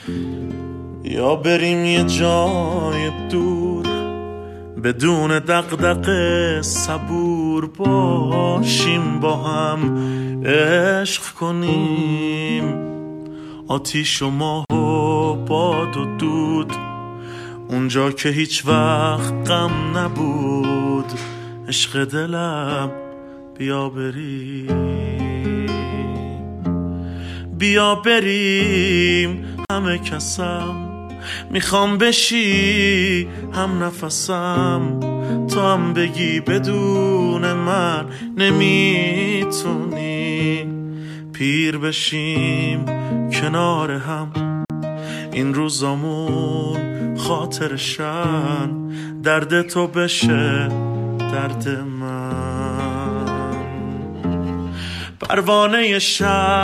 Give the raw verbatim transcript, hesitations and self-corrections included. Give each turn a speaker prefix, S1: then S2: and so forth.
S1: یا بریم یه جای دور بدون دغدغه، صبور باشیم با هم عشق کنیم، آتیش و ماه و باد و دود، اونجا که هیچ وقت غم نبود. عشق دلم بیا بریم، بیا بریم همه کسم، میخوام بشی هم نفسم، تو هم بگی بدون من نمیتونی. پیر بشیم کنار هم، این روزامون خاطرشن، درد تو بشه درد من. پروانه شب